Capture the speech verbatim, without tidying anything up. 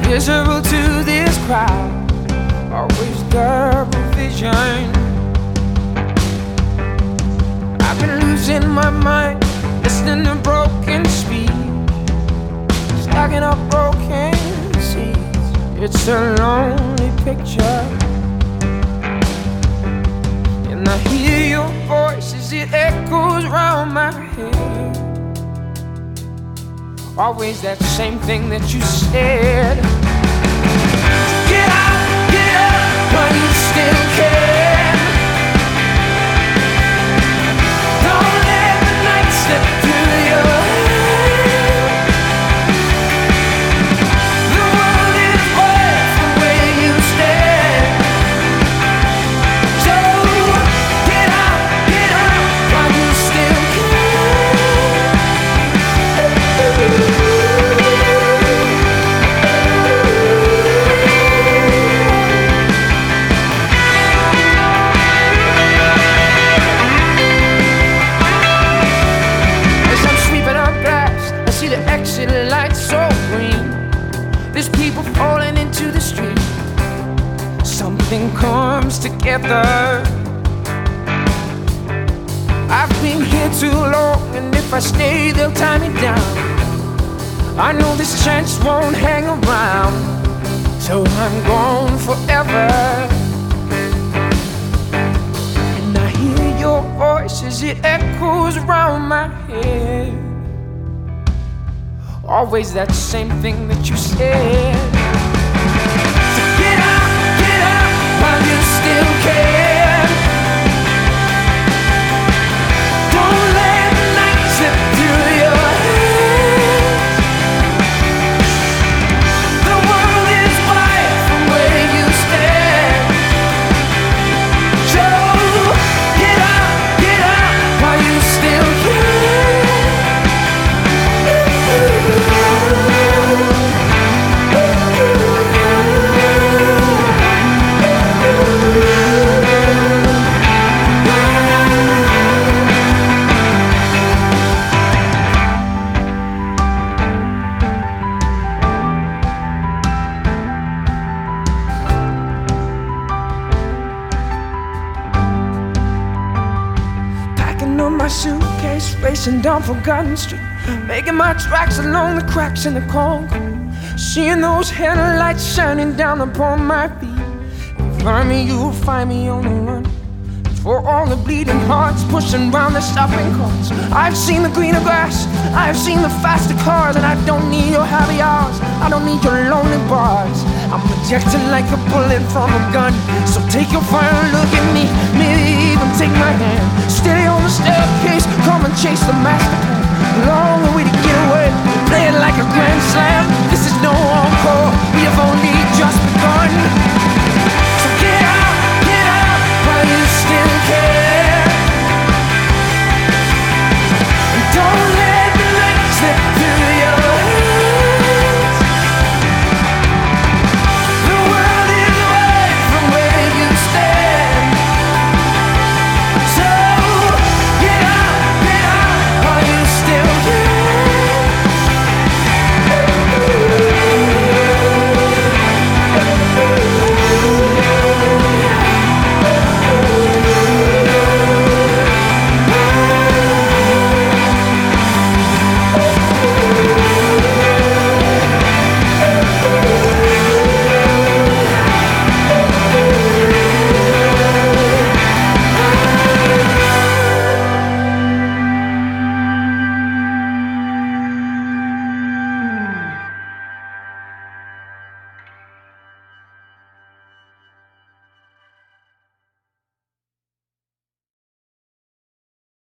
invisible to this crowd, always double vision. I've been losing my mind, listening to broken speech, stacking up broken seeds. It's a lonely picture, and I hear your voice as it echoes round my head. Always that same thing that you said. Get up, get up, while you still can. Don't let the night slip through your hand. The world is worth the way you stand. So get up, get up, while you still can. Exit lights so green, there's people falling into the street. Something comes together. I've been here too long, and if I stay they'll tie me down. I know this chance won't hang around, so I'm gone forever. And I hear your voice as it echoes around my head. Always that same thing that you said. So get up, get up, while you still can. Don't let the night slip through your hands. The world is wide from where you stand. So get up, get up, while you still can. Packing up my suitcase, racing down Forgotten Street, making my tracks along the cracks in the concrete, seeing those headlights shining down upon my feet. If find me, you'll find me on the run, for all the bleeding hearts pushing round the stopping cars. I've seen the greener grass, I've seen the faster cars, and I don't need your happy hours, I don't need your lonely bars. I'm ejected like a bullet from a gun, so take your fire, look at me, maybe even take my hand. Steady on the staircase, come and chase the master plan. Long